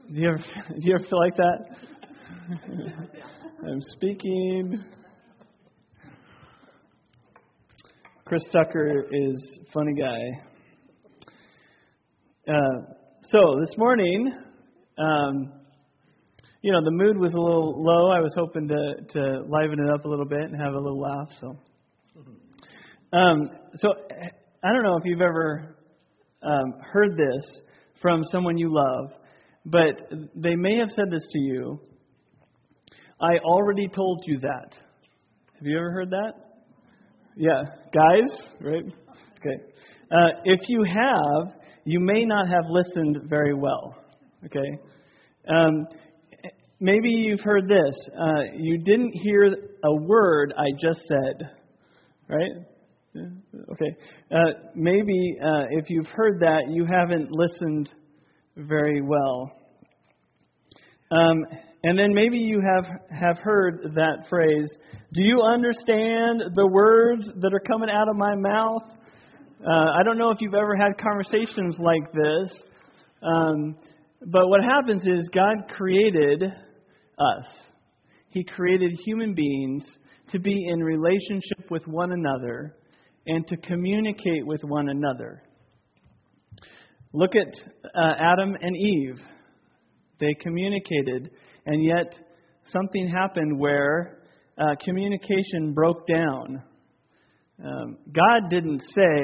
Do you ever feel like that? I'm speaking. Chris Tucker is a funny guy. So this morning, the mood was a little low. I was hoping to liven it up a little bit and have a little laugh. So I don't know if you've ever heard this from someone you love, but they may have said this to you. I already told you that. Have you ever heard that? Yeah, guys, right? Okay. If you have, you may not have listened very well. Okay. Maybe you've heard this. You didn't hear a word I just said, right? Okay. Maybe if you've heard that, you haven't listened very well. And then maybe you have heard that phrase, do you understand the words that are coming out of my mouth? I don't know if you've ever had conversations like this, but what happens is God created us. He created human beings to be in relationship with one another and to communicate with one another. Look at Adam and Eve. They communicated, and yet something happened where communication broke down. God didn't say ...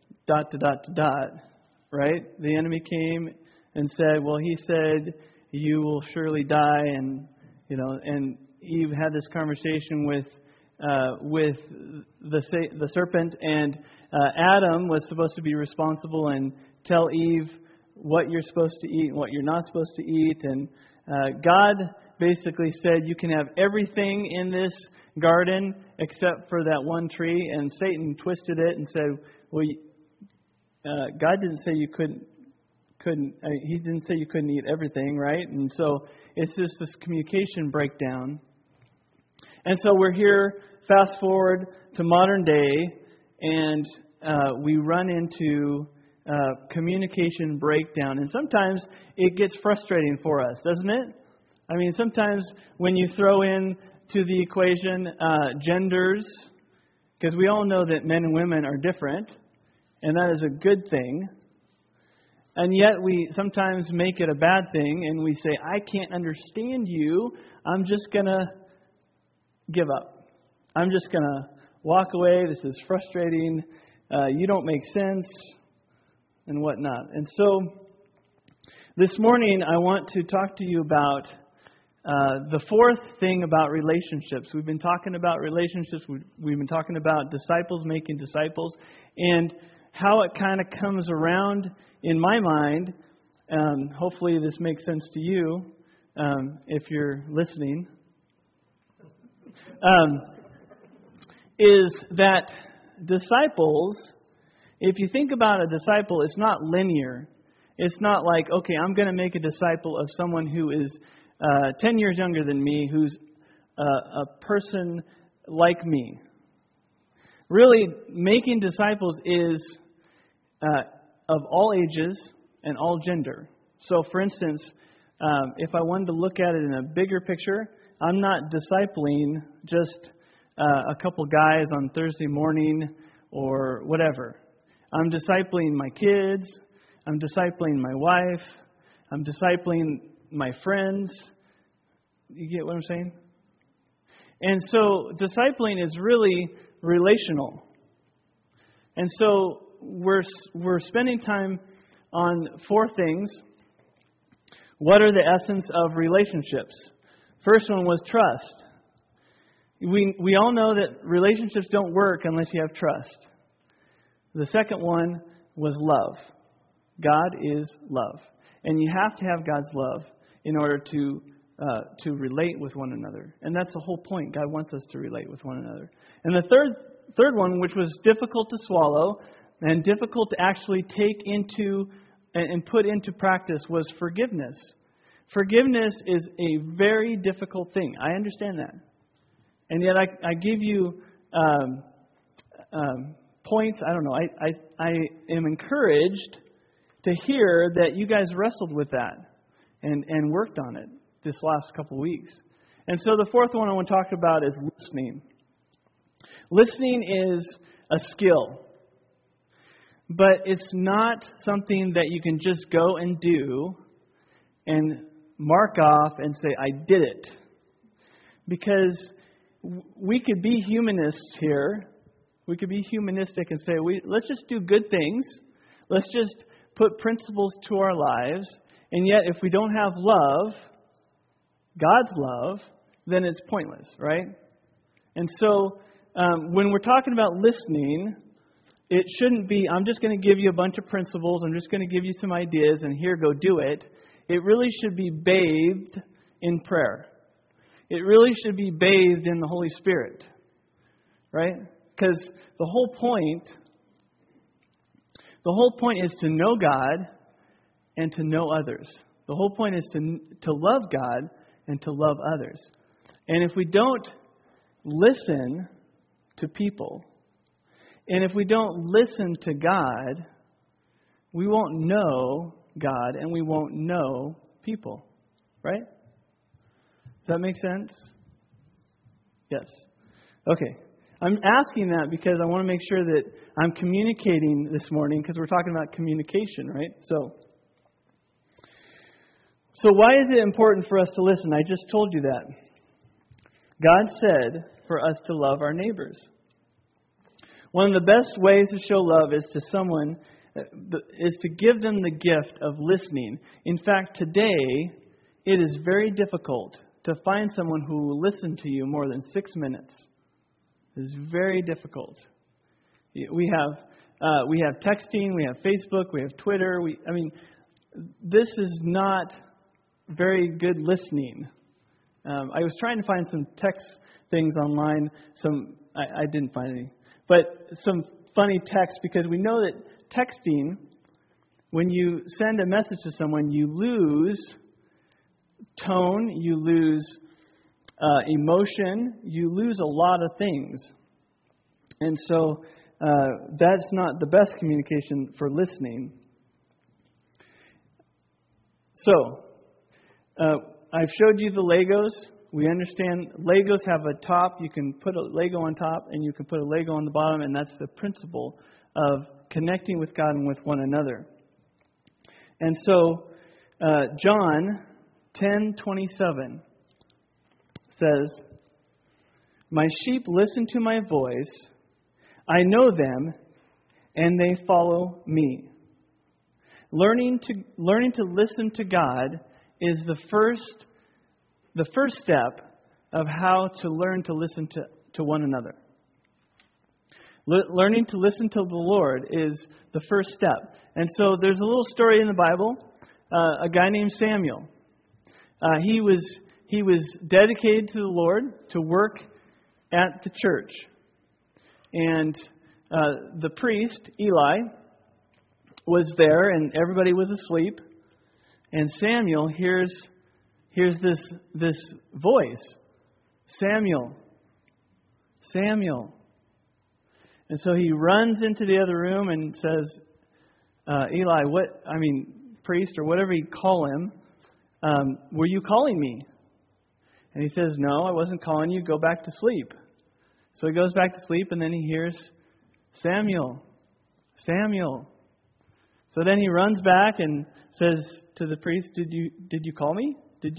right? The enemy came and said, well, he said, you will surely die, and Eve had this conversation with the serpent, and Adam was supposed to be responsible and tell Eve what you're supposed to eat and what you're not supposed to eat. And God basically said, you can have everything in this garden except for that one tree. And Satan twisted it and said, well, God didn't say you couldn't. He didn't say you couldn't eat everything, right? And so it's just this communication breakdown. And so we're here, fast forward to modern day, and we run into communication breakdown. And sometimes it gets frustrating for us, doesn't it? I mean, sometimes when you throw in to the equation genders, because we all know that men and women are different, and that is a good thing. And yet we sometimes make it a bad thing, and we say, I can't understand you. I'm just going to give up. I'm just going to walk away. This is frustrating. You don't make sense, and whatnot. And so this morning I want to talk to you about the fourth thing about relationships. We've been talking about relationships. We've been talking about disciples making disciples, and how it kind of comes around in my mind. Hopefully this makes sense to you if you're listening. Is that disciples, if you think about a disciple, it's not linear. It's not like, okay, I'm going to make a disciple of someone who is 10 years younger than me, who's a person like me. Really, making disciples is of all ages and all gender. So, for instance, if I wanted to look at it in a bigger picture, I'm not discipling just a couple guys on Thursday morning or whatever. I'm discipling my kids. I'm discipling my wife. I'm discipling my friends. You get what I'm saying? And so discipling is really relational. And so we're spending time on four things. What are the essence of relationships? First one was trust. We all know that relationships don't work unless you have trust. The second one was love. God is love. And you have to have God's love in order to relate with one another. And that's the whole point. God wants us to relate with one another. And the third one, which was difficult to swallow and difficult to actually take into and put into practice, was forgiveness. Forgiveness is a very difficult thing. I understand that. And yet I give you points. I don't know. I am encouraged to hear that you guys wrestled with that. and worked on it this last couple of weeks. And so the fourth one I want to talk about is listening. Listening is a skill, but it's not something that you can just go and do and mark off and say, I did it. Because we could be humanists here. We could be humanistic and say, let's just do good things. Let's just put principles to our lives. And yet, if we don't have love, God's love, then it's pointless, right? And so, when we're talking about listening, it shouldn't be, I'm just going to give you a bunch of principles, I'm just going to give you some ideas, and here, go do it. It really should be bathed in prayer. It really should be bathed in the Holy Spirit, right? Because the whole point is to know God and to know others. The whole point is to love God and to love others. And if we don't listen to people, and if we don't listen to God, we won't know God and we won't know people, right? Does that make sense? Yes. Okay. I'm asking that because I want to make sure that I'm communicating this morning, because we're talking about communication, right? So why is it important for us to listen? I just told you that. God said for us to love our neighbors. One of the best ways to show love is to give them the gift of listening. In fact, today, it is very difficult to find someone who will listen to you more than 6 minutes. It is very difficult. We have texting, we have Facebook, we have Twitter. This is not very good listening. I was trying to find some text things online. I didn't find any. But some funny text, because we know that texting, when you send a message to someone, you lose tone, you lose emotion, you lose a lot of things. And so that's not the best communication for listening. So, I've showed you the Legos. We understand Legos have a top. You can put a Lego on top and you can put a Lego on the bottom, and that's the principle of connecting with God and with one another. And so, John 10:27 says, "My sheep listen to my voice. I know them, and they follow me." Learning to listen to God is the first step of how to learn to listen to one another. Learning to listen to the Lord is the first step. And so there's a little story in the Bible, a guy named Samuel. He was dedicated to the Lord to work at the church. And the priest, Eli, was there, and everybody was asleep. And Samuel hears this voice, "Samuel, Samuel." And so he runs into the other room and says, "Eli, priest, or whatever you call him, were you calling me?" And he says, "No, I wasn't calling you. Go back to sleep." So he goes back to sleep, and then he hears, "Samuel, Samuel." So then he runs back and says to the priest, Did you call me?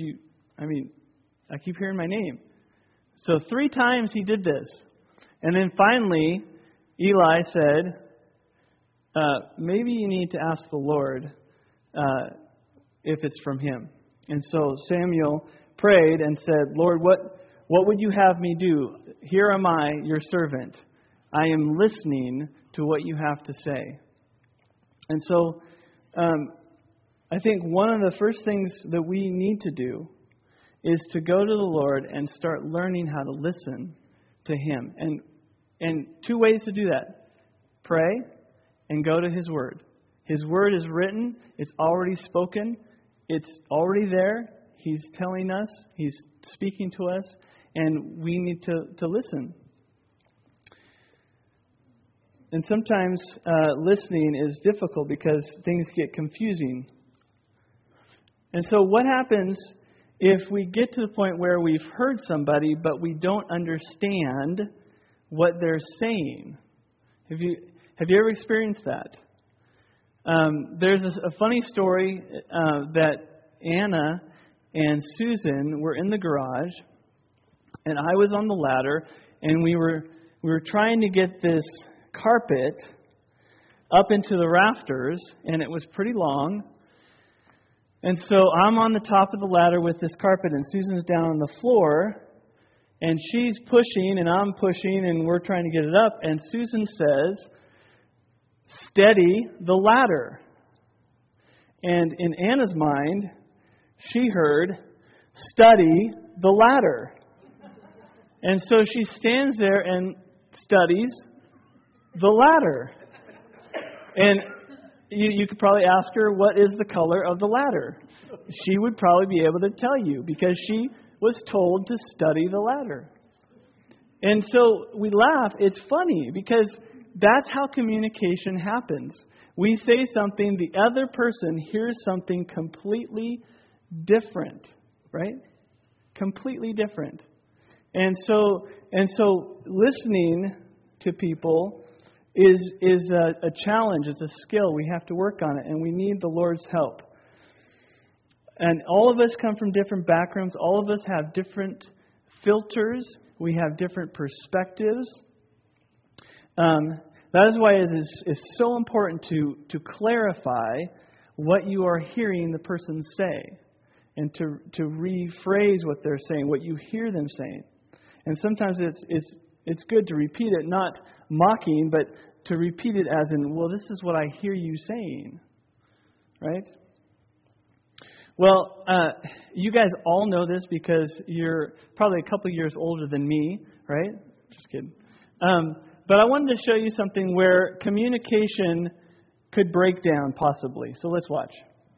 I keep hearing my name." So 3 times he did this. And then finally, Eli said, "Maybe you need to ask the Lord if it's from him." And so Samuel prayed and said, "Lord, what would you have me do? Here am I, your servant. I am listening to what you have to say." And so I think one of the first things that we need to do is to go to the Lord and start learning how to listen to Him. And 2 ways to do that: pray and go to His Word. His Word is written, it's already spoken, it's already there. He's telling us, He's speaking to us, and we need to listen. And sometimes listening is difficult because things get confusing. And so what happens if we get to the point where we've heard somebody, but we don't understand what they're saying? Have you ever experienced that? There's a funny story that Anna and Susan were in the garage, and I was on the ladder, and we were trying to get this carpet up into the rafters, and it was pretty long. And so I'm on the top of the ladder with this carpet, and Susan's down on the floor, and she's pushing, and I'm pushing, and we're trying to get it up. And Susan says, "Steady the ladder." And in Anna's mind, she heard, "Study the ladder." And so she stands there and studies the ladder. And you could probably ask her, what is the color of the ladder? She would probably be able to tell you because she was told to study the ladder. And so we laugh. It's funny because that's how communication happens. We say something, the other person hears something completely different, right? Completely different. And so listening to people is a challenge. It's a skill. We have to work on it, and we need the Lord's help. And all of us come from different backgrounds. All of us have different filters. We have different perspectives. That is why it is so important to clarify what you are hearing the person say, and to rephrase what they're saying, what you hear them saying. And sometimes it's good to repeat it, not mocking, but to repeat it as in, well, this is what I hear you saying, right? Well, you guys all know this because you're probably a couple years older than me, right? Just kidding. But I wanted to show you something where communication could break down, possibly. So let's watch.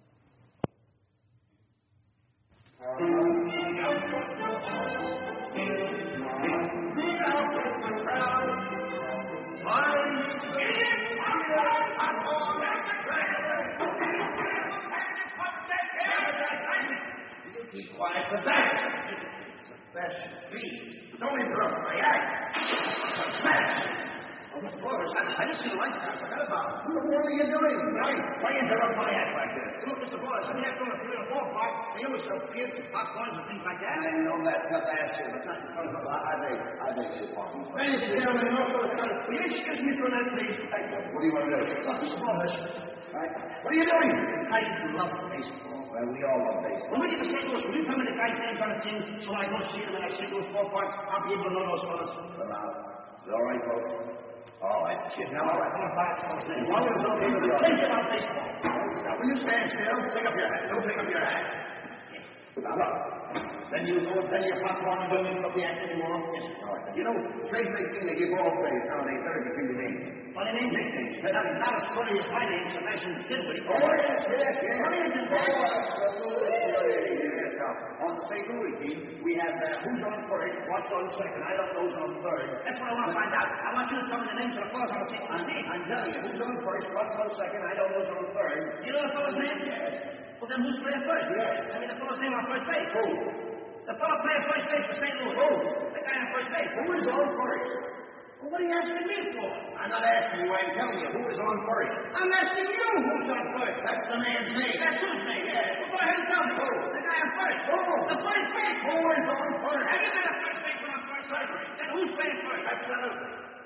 Keep quiet, Sebastian, please. Don't interrupt my act. Sebastian! Oh, the floors. I just see the lights out. I forgot about it. What are you doing? Why interrupt my act like this? Look, Mr. Flores, I'm here doing a 3 or 4 o'clock. They always sell kids and popcorns and things like that. I know that, Sebastian, but not in front of the I beg your pardon. Thank you, gentlemen. Will you excuse me for a minute, please? What do you want to do? Look, Mr. Flores. What are you doing? I love baseball. Well, we all love baseball. When we get to St. Louis, will you tell me the guy's names on the team so I don't see them in that St. Louis ballpark? I'll be able to know those fellas. Well, now, is it all right, folks? All right, kid. Now, all right. I'm going to buy it. As long as it's okay with you. Think about baseball. Now, will you stand still? Pick up your hat. Don't pick up your hat. Now, look. Then you go and tell your popcorn and don't even look the act anymore. Yes, all right. You know, trade racing, they give all plays nowadays very between the names. Funny name, nicknames. But not as funny as my name, Sebastian Dinwiddie. Oh, yes. Now, on the St. Louis team, we have who's on first, what's on second. I don't know who's on third. That's what I want to find out. I want you to tell me the names of the fellas on the St. Louis team. I'm telling you, who's on first, what's on second. I don't know who's on third. You know the fellow's name? Yes. Well, then who's playing first? Yes. I mean, the fellow's name on first base. Who? The fellow playing first base for St. Louis. Who? The guy on first base. Who is on first? Well, what are you asking me for? I'm not asking you. I'm telling you who is on first. I'm asking you who's on first. That's the man's name. That's whose name? Yeah. Well, go ahead and tell me. Who? The guy on first. Who? The first base. Who is on first? Now, you got a first baseman on first. Then who's playing first? Absolutely.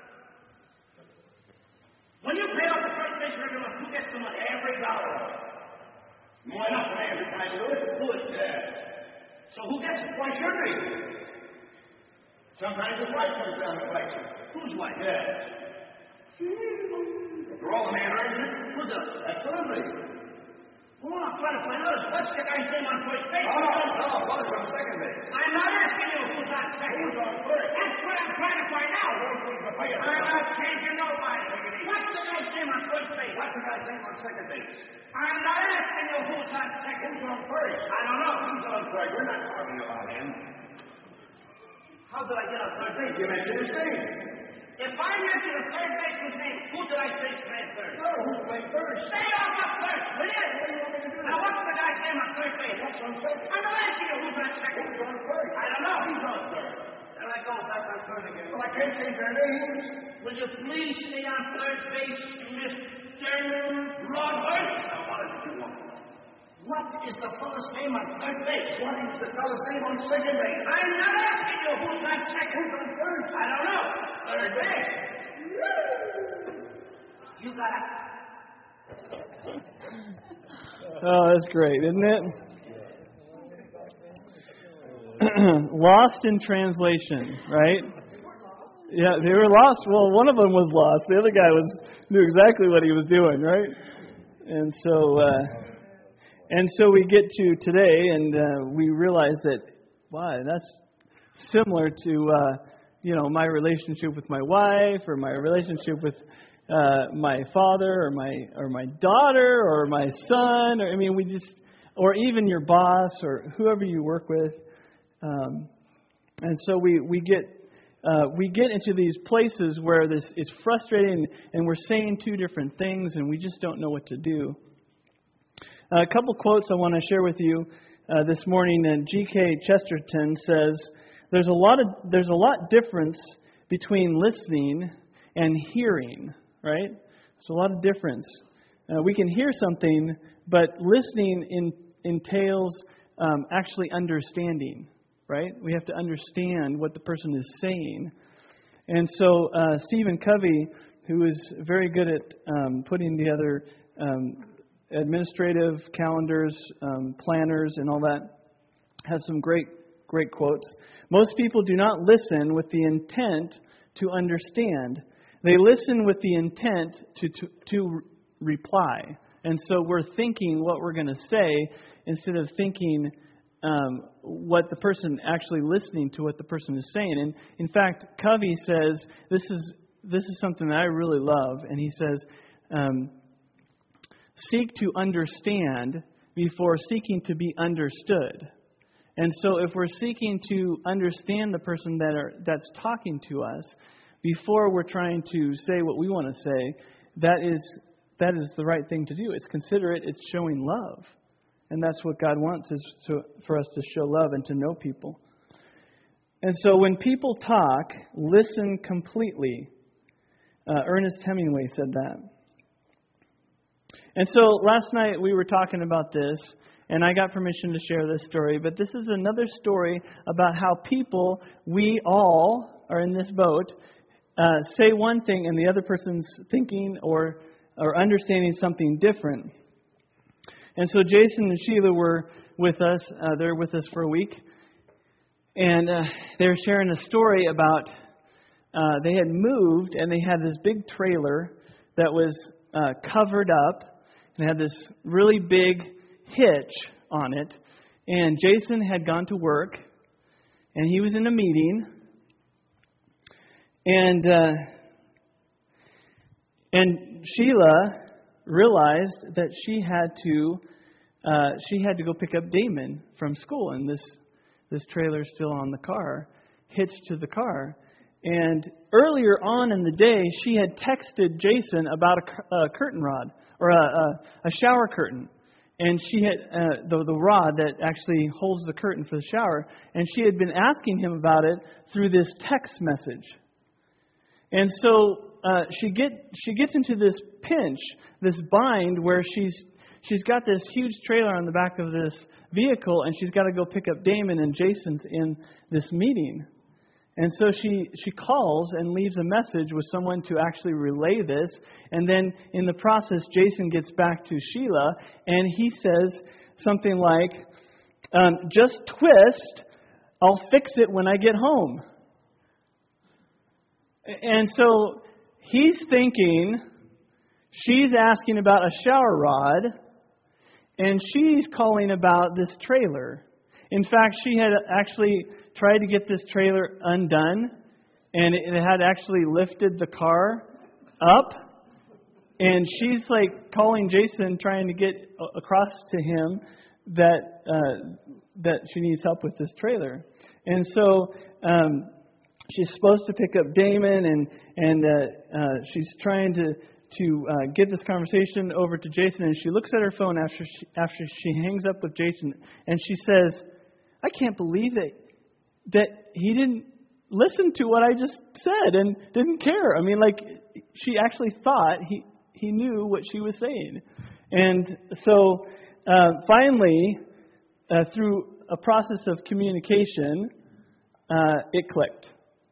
When you pay off the first base regular, who gets the money? Every dollar. More enough for every time you do it. Good. Yeah. So who gets it? Why should we? Sometimes his wife comes down to collection. Whose wife? Yeah. For all the man earns it, who does? Absolutely. Well, I'm trying to find out what's the guy's name on first base? Oh, what's on second base? I'm not asking you who's on second. Who's on first? That's what I'm trying to find out. I'm not changing nobody. What's the guy's name on first base? What's the guy's name on second base? I'm not asking you who's on second. Who's on first? I don't know. Who's on third? We're not talking about him. How did I get on third base? You mentioned his name. If I mention the third baseman's name, who did I say playing third? No, who's playing third? Stay off of first, will you? What do you want me to do? Now, what's the guy's name on third base? on second. I'm not asking you who's on second. Who's on third? I don't know. He's on third. There I go, back on third again. Well, I can't change their names. Will you please stay on third base, Mr. Broadhurst? Now, what is it you want? What is the fellow's name on third base? What is the fellow's name on second base? I'm not asking you who's on second. Who's on third? I don't know. Third base. You got it. Oh, that's great, isn't it? Lost in translation, right? Yeah, they were lost. Well, one of them was lost. The other guy knew exactly what he was doing, right? And so we get to today, and we realize that, wow, that's similar to my relationship with my wife, or my relationship with my father, or my daughter, or my son, or even your boss, or whoever you work with. And so we get into these places where it's frustrating, and we're saying two different things, and we just don't know what to do. A couple quotes I want to share with you this morning. And G.K. Chesterton says, "There's a lot difference between listening and hearing." Right? There's a lot of difference. We can hear something, but listening entails actually understanding. Right? We have to understand what the person is saying. And so Stephen Covey, who is very good at putting together administrative calendars, planners, and all that, has some great quotes. "Most people do not listen with the intent to understand. They listen with the intent to reply." And so we're thinking what we're going to say instead of thinking what the person actually listening to what the person is saying. And in fact, Covey says this is something that I really love. And he says, "Seek to understand before seeking to be understood." And so if we're seeking to understand the person that's talking to us, before we're trying to say what we want to say, that is the right thing to do. It's considerate. It's showing love. And that's what God wants, is for us to show love and to know people. And so when people talk, listen completely. Ernest Hemingway said that. And so last night we were talking about this, and I got permission to share this story. But this is another story about how people, we all are in this boat, say one thing and the other person's thinking or understanding something different. And so Jason and Sheila were with us. They're with us for a week. And they were sharing a story about they had moved, and they had this big trailer that was covered up and had this really big hitch on it. And Jason had gone to work, and he was in a meeting. And Sheila realized that she had to go pick up Damon from school, and this trailer is still on the car, hitched to the car. And earlier on in the day, she had texted Jason about a curtain rod, or a shower curtain. And she had the rod that actually holds the curtain for the shower. And she had been asking him about it through this text message. And so she gets into this pinch, this bind, where she's got this huge trailer on the back of this vehicle, and she's got to go pick up Damon, and Jason's in this meeting. And so she calls and leaves a message with someone to actually relay this. And then in the process, Jason gets back to Sheila, and he says something like, "Just twist, I'll fix it when I get home." And so he's thinking she's asking about a shower rod, and she's calling about this trailer. In fact, she had actually tried to get this trailer undone, and it had actually lifted the car up. And she's like calling Jason, trying to get across to him that she needs help with this trailer. And so she's supposed to pick up Damon, and she's trying get this conversation over to Jason, and she looks at her phone after she hangs up with Jason, and she says, "I can't believe that he didn't listen to what I just said and didn't care." I mean, like, she actually thought he knew what she was saying. And so finally, through a process of communication, it clicked.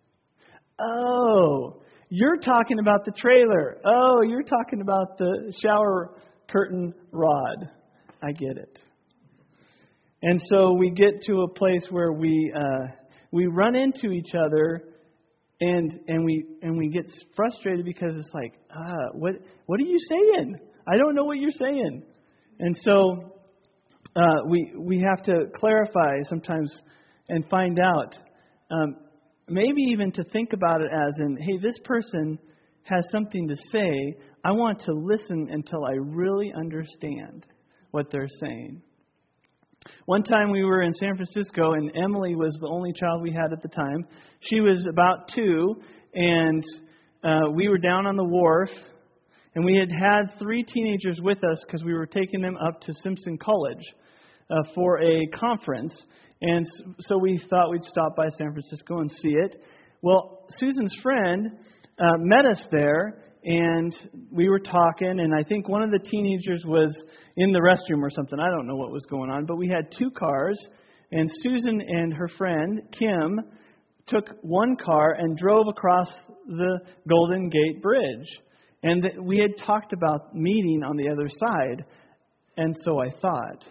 Oh, you're talking about the trailer. Oh, you're talking about the shower curtain rod. I get it. And so we get to a place where we run into each other, and we get frustrated because it's like, what are you saying? I don't know what you're saying. And so we have to clarify sometimes and find out. Maybe even to think about it as in, hey, this person has something to say. I want to listen until I really understand what they're saying. One time we were in San Francisco, and Emily was the only child we had at the time. She was about 2, and we were down on the wharf, and we had 3 teenagers with us because we were taking them up to Simpson College for a conference. And so we thought we'd stop by San Francisco and see it. Well, Susan's friend met us there, and we were talking, and I think one of the teenagers was in the restroom or something. I don't know what was going on, but we had 2 cars, and Susan and her friend, Kim, took one car and drove across the Golden Gate Bridge. And we had talked about meeting on the other side, and so I thought.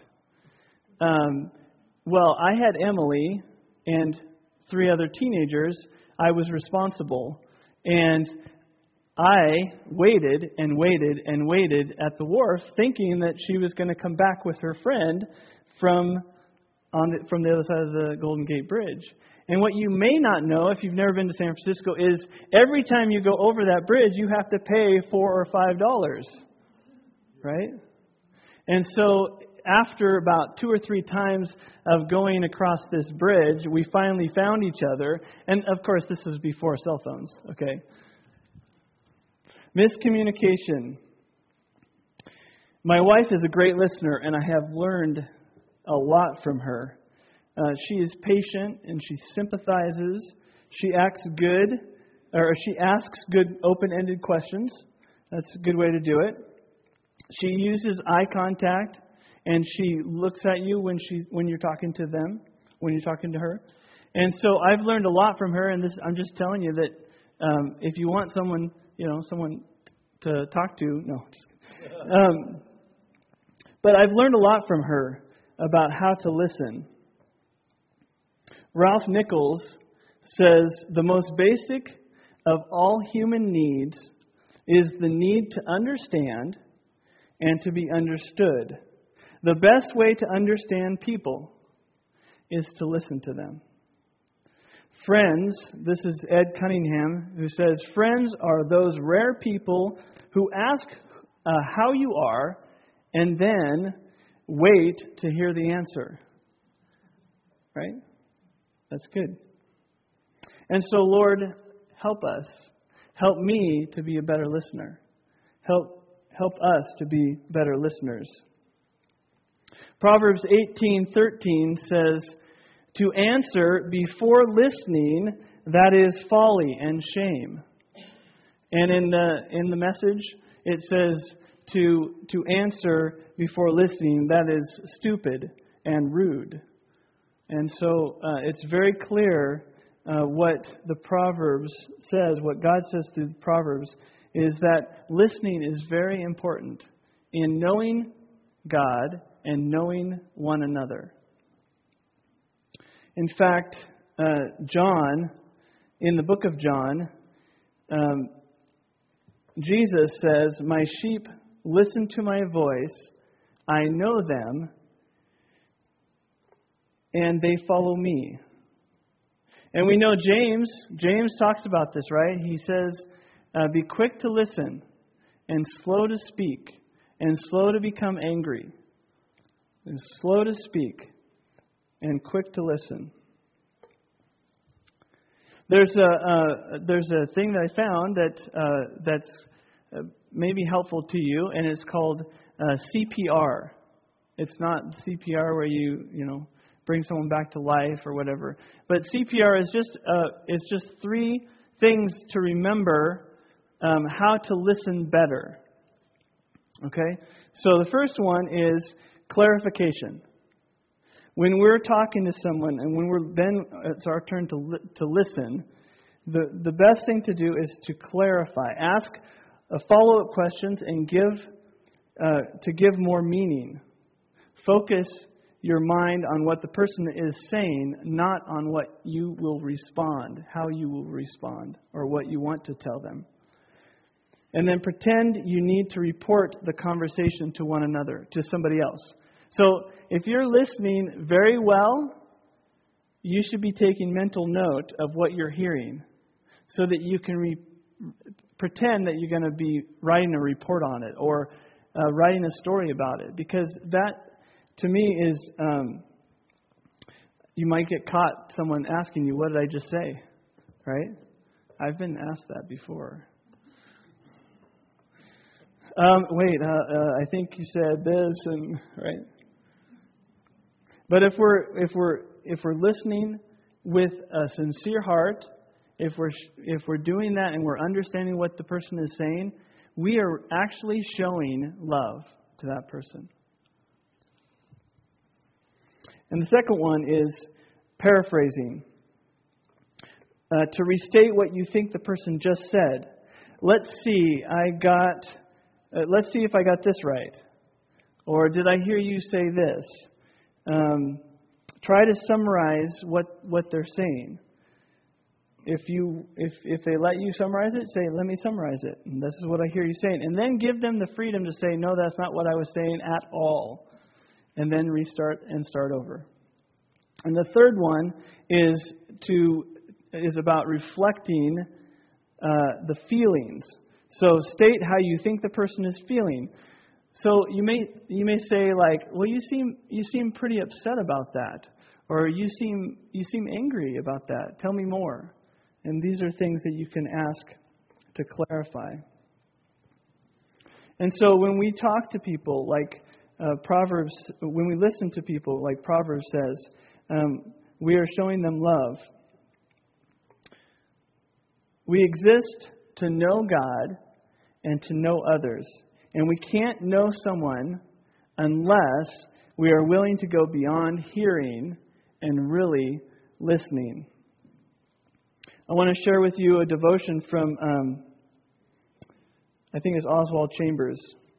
Well, I had Emily and 3 other teenagers. I was responsible. And I waited and waited and waited at the wharf, thinking that she was going to come back with her friend from the other side of the Golden Gate Bridge. And what you may not know, if you've never been to San Francisco, is every time you go over that bridge, you have to pay $4 or $5. Right? And so after about 2 or 3 times of going across this bridge, we finally found each other. And of course, this was before cell phones. Okay. Miscommunication. My wife is a great listener, and I have learned a lot from her. She is patient, and she sympathizes. She asks good open-ended questions. That's a good way to do it. She uses eye contact. And she looks at you when you're talking to them, when you're talking to her. And so I've learned a lot from her, and I'm just telling you that if you want someone to talk to, no. But I've learned a lot from her about how to listen. Ralph Nichols says the most basic of all human needs is the need to understand and to be understood. The best way to understand people is to listen to them. Friends, this is Ed Cunningham, who says, friends are those rare people who ask how you are and then wait to hear the answer. Right? That's good. And so, Lord, help us. Help me to be a better listener. Help us to be better listeners. Proverbs 18:13 says, to answer before listening, that is folly and shame. And in the Message, it says to answer before listening, that is stupid and rude. And so it's very clear what the Proverbs says, what God says through the Proverbs, is that listening is very important in knowing God and knowing one another. In fact, John, in the book of John, Jesus says, my sheep listen to my voice, I know them, and they follow me. And we know James talks about this, right? He says, be quick to listen, and slow to speak, and slow to become angry, and slow to speak, and quick to listen. There's a thing that I found that's may be helpful to you, and it's called CPR. It's not CPR where you bring someone back to life or whatever. But CPR is just 3 things to remember how to listen better. Okay? So the first one is clarification. When we're talking to someone and then it's our turn to listen, the best thing to do is to clarify. Ask follow-up questions and give more meaning. Focus your mind on what the person is saying, not on what you will respond, how you will respond, or what you want to tell them. And then pretend you need to report the conversation to one another, to somebody else. So if you're listening very well, you should be taking mental note of what you're hearing so that you can pretend that you're going to be writing a report on it or writing a story about it. Because that, to me, is you might get caught someone asking you, what did I just say? Right? I've been asked that before. I think you said this, and right. But if we're listening with a sincere heart, if we're doing that and we're understanding what the person is saying, we are actually showing love to that person. And the second one is paraphrasing. To restate what you think the person just said. Let's see if I got this right. Or did I hear you say this? Try to summarize what they're saying. If they let you summarize it, say, let me summarize it. And this is what I hear you saying. And then give them the freedom to say, no, that's not what I was saying at all. And then restart and start over. And the third one is about reflecting the feelings. So state how you think the person is feeling. So you may say like, well, you seem pretty upset about that, or you seem angry about that. Tell me more. And these are things that you can ask to clarify. And so when we talk to people, like Proverbs, when we listen to people, like Proverbs says, we are showing them love. We exist to know God and to know others. And we can't know someone unless we are willing to go beyond hearing and really listening. I want to share with you a devotion from, I think it's Oswald Chambers.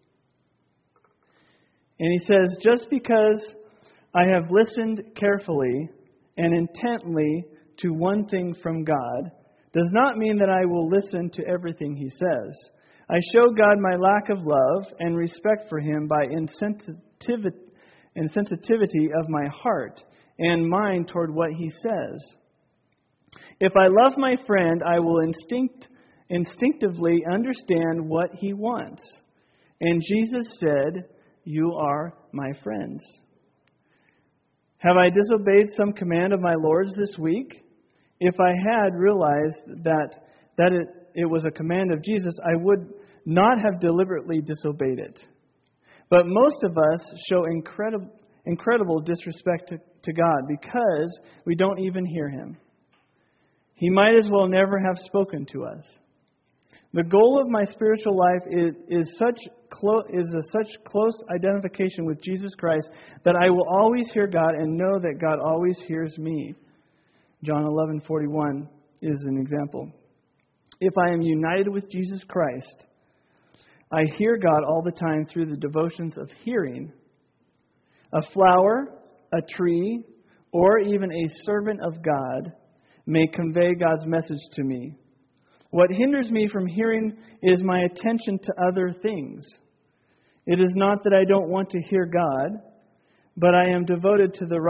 And he says, just because I have listened carefully and intently to one thing from God does not mean that I will listen to everything He says. I show God my lack of love and respect for Him by insensitivity of my heart and mind toward what He says. If I love my friend, I will instinctively understand what he wants. And Jesus said, "You are my friends." Have I disobeyed some command of my Lord's this week? If I had realized that it was a command of Jesus, I would not have deliberately disobeyed it. But most of us show incredible disrespect to God because we don't even hear Him. He might as well never have spoken to us. The goal of my spiritual life is such close identification with Jesus Christ that I will always hear God and know that God always hears me. John 11:41 is an example. If I am united with Jesus Christ, I hear God all the time through the devotions of hearing. A flower, a tree, or even a servant of God may convey God's message to me. What hinders me from hearing is my attention to other things. It is not that I don't want to hear God, but I am not devoted to the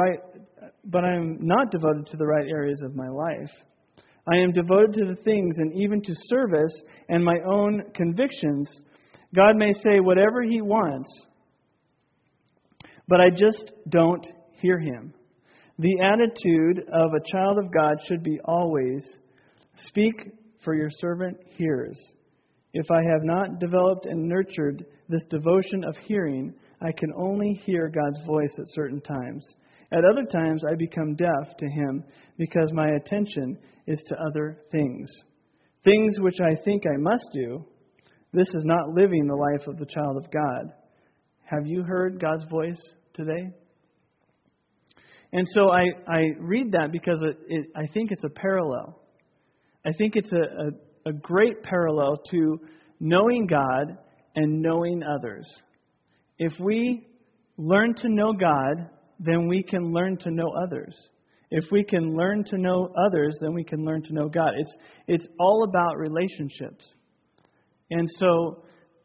right areas of my life. I am devoted to the things and even to service and my own convictions. God may say whatever He wants, but I just don't hear Him. The attitude of a child of God should be always, "Speak, for your servant hears," If I have not developed and nurtured this devotion of hearing, I can only hear God's voice at certain times. At other times, I become deaf to Him because my attention is to other things. Things which I think I must do. This is not living the life of the child of God. Have you heard God's voice today? And so I read that because I think it's a parallel. I think it's a great parallel to knowing God and knowing others. If we learn to know God, then we can learn to know others. If we can learn to know others, then we can learn to know God. It's all about relationships. And so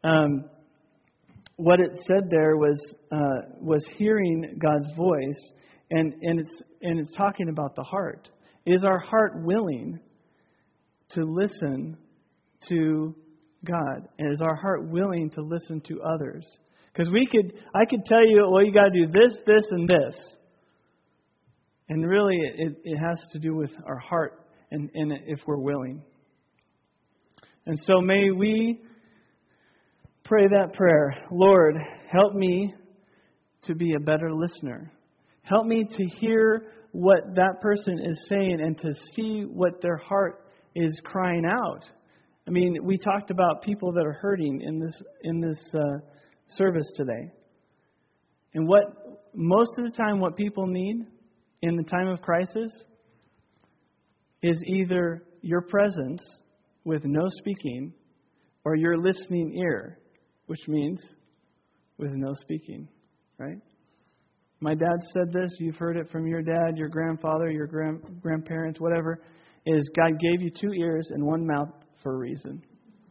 what it said there was hearing God's voice, and it's talking about the heart. Is our heart willing to listen to God? And is our heart willing to listen to others? Because I could tell you, well, you got to do this, this, and this. And really, it has to do with our heart and if we're willing. And so may we pray that prayer. Lord, help me to be a better listener. Help me to hear what that person is saying and to see what their heart is crying out. I mean, we talked about people that are hurting in this service today. And most of the time what people need in the time of crisis is either your presence with no speaking or your listening ear, which means with no speaking, right? My dad said this, you've heard it from your dad, your grandfather, your grandparents, whatever, is God gave you 2 ears and 1 mouth for a reason.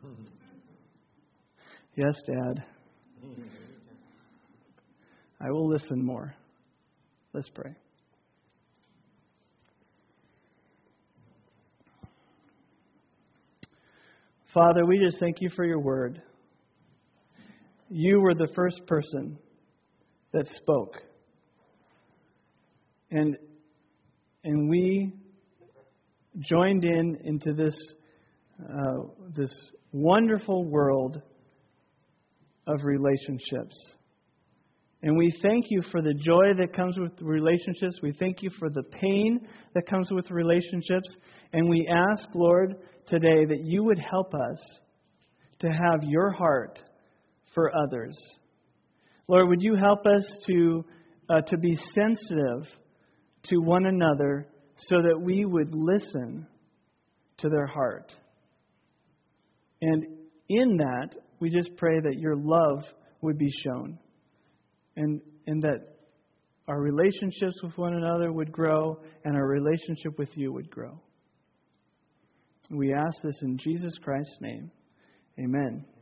Yes, Dad. I will listen more. Let's pray. Father, we just thank you for your word. You were the first person that spoke. And we joined into this wonderful world of relationships. And we thank you for the joy that comes with relationships. We thank you for the pain that comes with relationships. And we ask, Lord, today that you would help us to have your heart for others. Lord, would you help us to be sensitive to one another so that we would listen to their heart. And in that, we just pray that your love would be shown. And that our relationships with one another would grow and our relationship with you would grow. We ask this in Jesus Christ's name. Amen.